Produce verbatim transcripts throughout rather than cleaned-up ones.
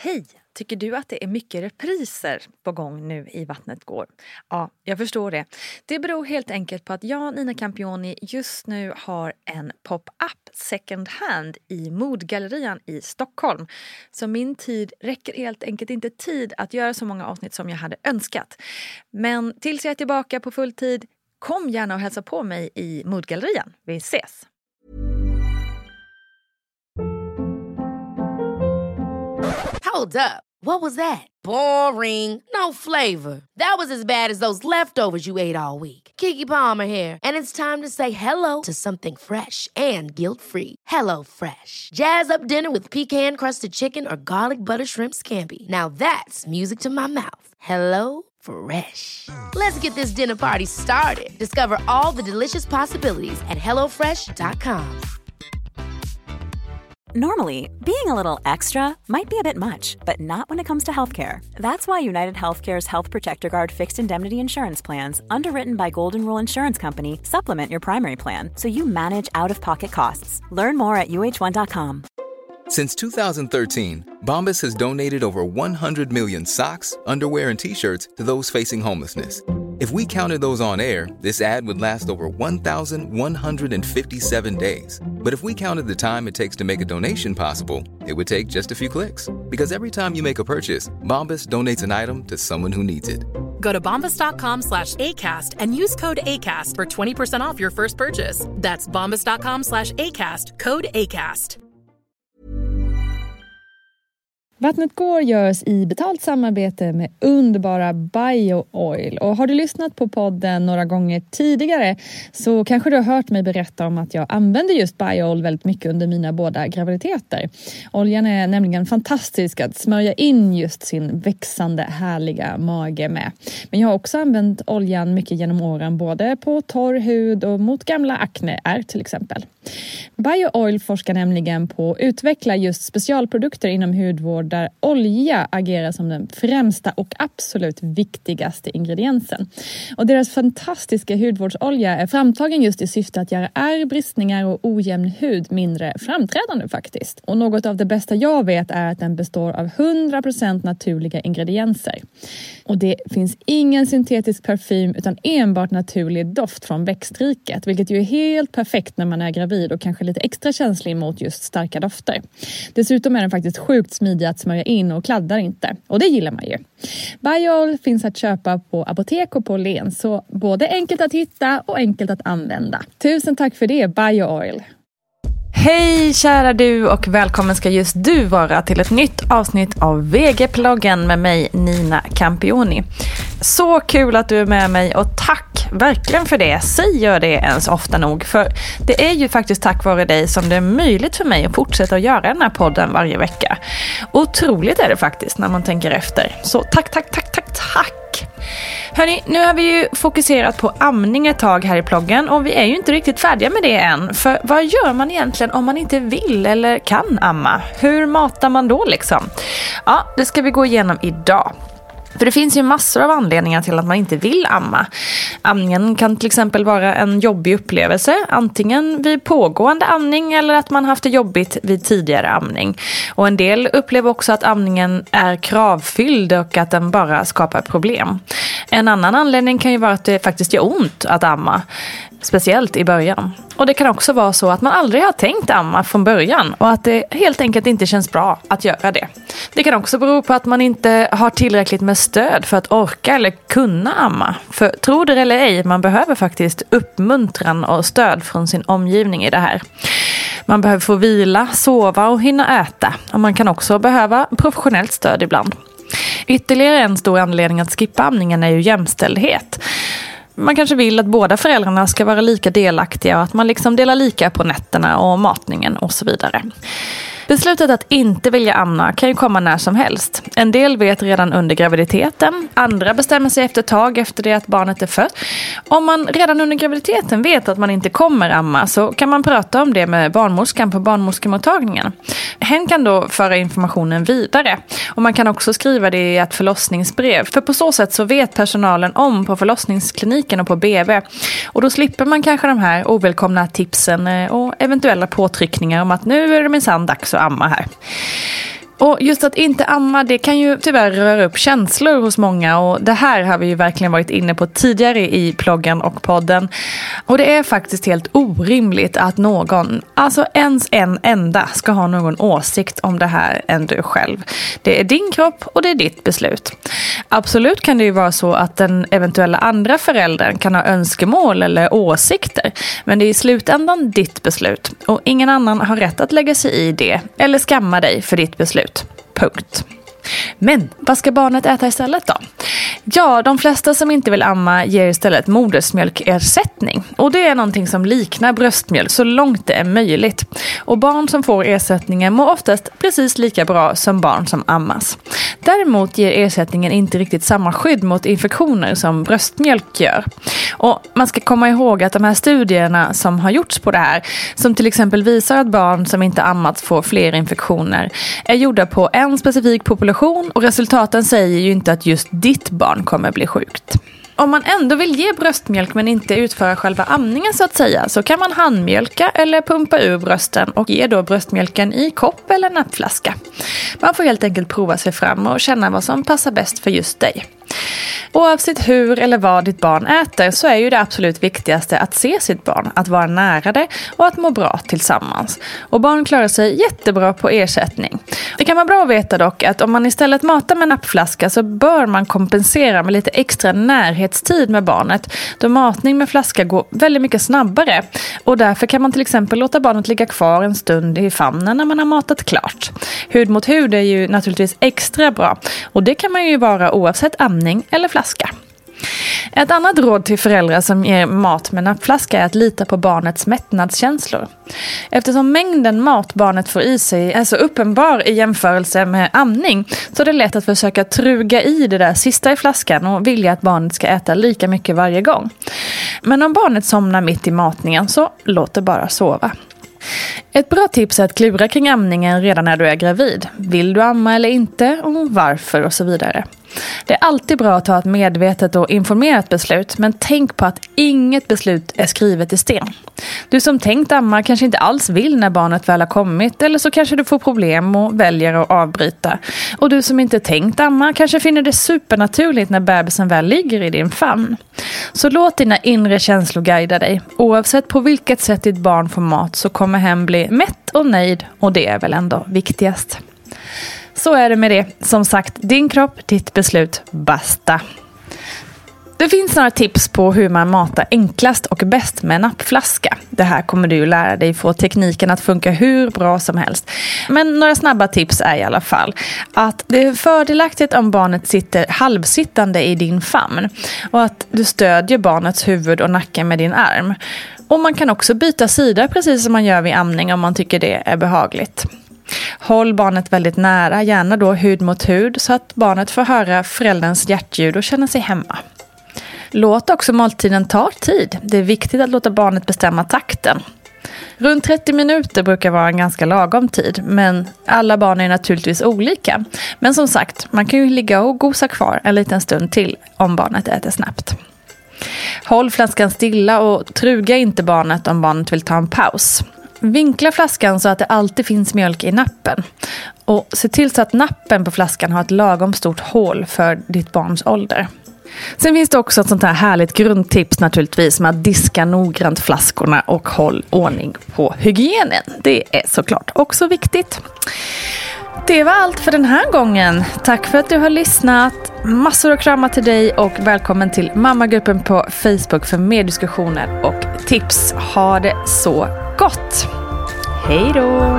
Hej! Tycker du att det är mycket repriser på gång nu i Vattnet går? Ja, jag förstår det. Det beror helt enkelt på att jag, Nina Campioni, just nu har en pop-up second hand i Modgallerian i Stockholm. Så min tid räcker helt enkelt inte tid att göra så många avsnitt som jag hade önskat. Men tills jag är tillbaka på full tid, kom gärna och hälsa på mig i Modgallerian. Vi ses! Hold up. What was that? Boring. No flavor. That was as bad as those leftovers you ate all week. Keke Palmer here, and it's time to say hello to something fresh and guilt-free. Hello Fresh. Jazz up dinner with pecan-crusted chicken or garlic butter shrimp scampi. Now that's music to my mouth. Hello Fresh. Let's get this dinner party started. Discover all the delicious possibilities at hello fresh dot com. Normally, being a little extra might be a bit much, but not when it comes to healthcare. That's why United Healthcare's Health Protector Guard fixed indemnity insurance plans, underwritten by Golden Rule Insurance Company, supplement your primary plan so you manage out-of-pocket costs. Learn more at U H one dot com. Since two thousand thirteen, Bombas has donated over one hundred million socks, underwear, and T-shirts to those facing homelessness. If we counted those on air, this ad would last over one thousand one hundred fifty-seven days. But if we counted the time it takes to make a donation possible, it would take just a few clicks. Because every time you make a purchase, Bombas donates an item to someone who needs it. Go to bombas.com slash ACAST and use code ACAST for twenty percent off your first purchase. That's bombas.com slash ACAST, code ACAST. Vattnet går görs i betalt samarbete med underbara BioOil. Och har du lyssnat på podden några gånger tidigare så kanske du har hört mig berätta om att jag använder just BioOil väldigt mycket under mina båda graviditeter. Oljan är nämligen fantastisk att smörja in just sin växande härliga mage med. Men jag har också använt oljan mycket genom åren både på torr hud och mot gamla akneär till exempel. BioOil forskar nämligen på att utveckla just specialprodukter inom hudvård där olja agerar som den främsta och absolut viktigaste ingrediensen. Och deras fantastiska hudvårdsolja är framtagen just i syfte att göra ärr, bristningar och ojämn hud mindre framträdande faktiskt. Och något av det bästa jag vet är att den består av hundra procent naturliga ingredienser. Och det finns ingen syntetisk parfym utan enbart naturlig doft från växtriket, vilket ju är helt perfekt när man är gravid och kanske lite extra känslig mot just starka dofter. Dessutom är den faktiskt sjukt smidig att smörja in och kladdar inte. Och det gillar man ju. BioOil finns att köpa på apotek och på Len, så både enkelt att hitta och enkelt att använda. Tusen tack för det, BioOil. Hej kära du och välkommen ska just du vara till ett nytt avsnitt av V G-ploggen med mig Nina Campioni. Så kul att du är med mig och tack verkligen för det. Säg gör det ens ofta nog, för det är ju faktiskt tack vare dig som det är möjligt för mig att fortsätta att göra den här podden varje vecka. Otroligt är det faktiskt när man tänker efter. Så tack, tack, tack, tack, tack. Hörrni, nu har vi ju fokuserat på amning ett tag här i ploggen och vi är ju inte riktigt färdiga med det än. För vad gör man egentligen om man inte vill eller kan amma? Hur matar man då liksom? Ja, det ska vi gå igenom idag. För det finns ju massor av anledningar till att man inte vill amma. Amningen kan till exempel vara en jobbig upplevelse, antingen vid pågående amning eller att man haft det jobbigt vid tidigare amning. Och en del upplever också att amningen är kravfylld och att den bara skapar problem. En annan anledning kan ju vara att det faktiskt gör ont att amma, speciellt i början. Och det kan också vara så att man aldrig har tänkt amma från början och att det helt enkelt inte känns bra att göra det. Det kan också bero på att man inte har tillräckligt med stöd för att orka eller kunna amma. För tro det eller ej, man behöver faktiskt uppmuntran och stöd från sin omgivning i det här. Man behöver få vila, sova och hinna äta. Och man kan också behöva professionellt stöd ibland. Ytterligare en stor anledning att skippa amningen är ju jämställdhet. Man kanske vill att båda föräldrarna ska vara lika delaktiga och att man liksom delar lika på nätterna och matningen och så vidare. Beslutet att inte vilja amma kan ju komma när som helst. En del vet redan under graviditeten, andra bestämmer sig efter ett tag efter det att barnet är fött. Om man redan under graviditeten vet att man inte kommer amma så kan man prata om det med barnmorskan på barnmorskemottagningen. Hen kan då föra informationen vidare och man kan också skriva det i ett förlossningsbrev. För på så sätt så vet personalen om på förlossningskliniken och på B B. Och då slipper man kanske de här ovälkomna tipsen och eventuella påtryckningar om att nu är det minsann dags att amma här. Och just att inte amma, det kan ju tyvärr röra upp känslor hos många, och det här har vi ju verkligen varit inne på tidigare i bloggen och podden. Och det är faktiskt helt orimligt att någon, alltså ens en enda, ska ha någon åsikt om det här än du själv. Det är din kropp och det är ditt beslut. Absolut kan det ju vara så att den eventuella andra föräldern kan ha önskemål eller åsikter, men det är i slutändan ditt beslut, och ingen annan har rätt att lägga sig i det eller skamma dig för ditt beslut. Punkt. Men vad ska barnet äta istället då? Ja, de flesta som inte vill amma ger istället modersmjölkersättning. Och det är någonting som liknar bröstmjölk så långt det är möjligt. Och barn som får ersättningen mår oftast precis lika bra som barn som ammas. Däremot ger ersättningen inte riktigt samma skydd mot infektioner som bröstmjölk gör. Och man ska komma ihåg att de här studierna som har gjorts på det här, som till exempel visar att barn som inte ammats får fler infektioner, är gjorda på en specifik population, och resultaten säger ju inte att just ditt barn kommer bli sjukt. Om man ändå vill ge bröstmjölk men inte utföra själva amningen så att säga, så kan man handmjölka eller pumpa ur brösten och ge då bröstmjölken i kopp eller nappflaska. Man får helt enkelt prova sig fram och känna vad som passar bäst för just dig. Oavsett hur eller vad ditt barn äter så är ju det absolut viktigaste att se sitt barn, att vara nära det och att må bra tillsammans. Och barn klarar sig jättebra på ersättning. Det kan vara bra att veta dock att om man istället matar med nappflaska så bör man kompensera med lite extra närhetstid med barnet, då matning med flaska går väldigt mycket snabbare. Och därför kan man till exempel låta barnet ligga kvar en stund i famnen när man har matat klart. Hud mot hud är ju naturligtvis extra bra, och det kan man ju vara oavsett amning eller flaska. Ett annat råd till föräldrar som ger mat med nappflaska är att lita på barnets mättnadskänslor. Eftersom mängden mat barnet får i sig är så uppenbar i jämförelse med amning, så är det lätt att försöka truga i det där sista i flaskan och vilja att barnet ska äta lika mycket varje gång. Men om barnet somnar mitt i matningen, så låt det bara sova. Ett bra tips är att klura kring amningen redan när du är gravid. Vill du amma eller inte, och varför och så vidare. Det är alltid bra att ta ett medvetet och informerat beslut, men tänk på att inget beslut är skrivet i sten. Du som tänkt amma kanske inte alls vill när barnet väl har kommit, eller så kanske du får problem och väljer att avbryta. Och du som inte tänkt amma kanske finner det supernaturligt när bebisen väl ligger i din famn. Så låt dina inre känslor guida dig. Oavsett på vilket sätt ditt barn får mat så kommer hem bli mätt och nöjd, och det är väl ändå viktigast. Så är det med det. Som sagt, din kropp, ditt beslut, basta. Det finns några tips på hur man matar enklast och bäst med nappflaska. Det här kommer du lära dig få tekniken att funka hur bra som helst. Men några snabba tips är i alla fall att det är fördelaktigt om barnet sitter halvsittande i din famn, och att du stödjer barnets huvud och nacke med din arm. Och man kan också byta sida precis som man gör vid amning om man tycker det är behagligt. Håll barnet väldigt nära, gärna då hud mot hud, så att barnet får höra förälderns hjärtljud och känna sig hemma. Låt också måltiden ta tid. Det är viktigt att låta barnet bestämma takten. Runt trettio minuter brukar vara en ganska lagom tid, men alla barn är naturligtvis olika. Men som sagt, man kan ju ligga och gosa kvar en liten stund till om barnet äter snabbt. Håll flaskan stilla och truga inte barnet om barnet vill ta en paus. Vinkla flaskan så att det alltid finns mjölk i nappen. Och se till så att nappen på flaskan har ett lagom stort hål för ditt barns ålder. Sen finns det också ett sånt här härligt grundtips naturligtvis med att diska noggrant flaskorna och håll ordning på hygienen. Det är såklart också viktigt. Det var allt för den här gången. Tack för att du har lyssnat. Massor av kramar till dig och välkommen till mammagruppen på Facebook för mer diskussioner och tips. Ha det så gott. Hej då!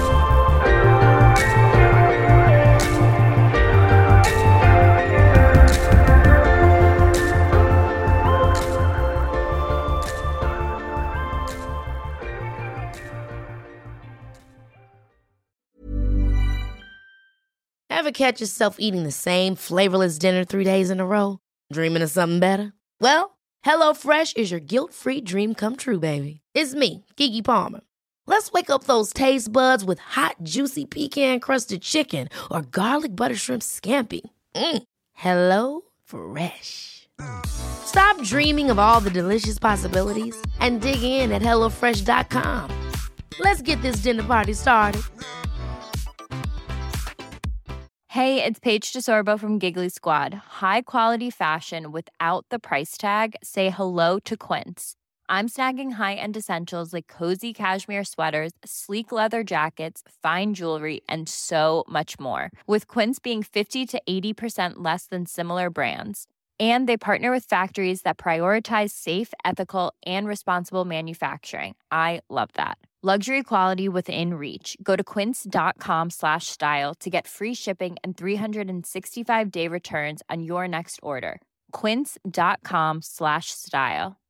Ever catch yourself eating the same flavorless dinner three days in a row? Dreaming of something better? Well, HelloFresh is your guilt-free dream come true, baby. It's me, Keke Palmer. Let's wake up those taste buds with hot, juicy pecan-crusted chicken or garlic butter shrimp scampi. Mm. Hello Fresh. Stop dreaming of all the delicious possibilities and dig in at hello fresh dot com. Let's get this dinner party started. Hey, it's Paige DeSorbo from Giggly Squad. High quality fashion without the price tag. Say hello to Quince. I'm snagging high-end essentials like cozy cashmere sweaters, sleek leather jackets, fine jewelry, and so much more. With Quince being fifty to eighty percent less than similar brands. And they partner with factories that prioritize safe, ethical, and responsible manufacturing. I love that. Luxury quality within reach. Go to quince.com slash style to get free shipping and three sixty-five day returns on your next order. Quince.com slash style.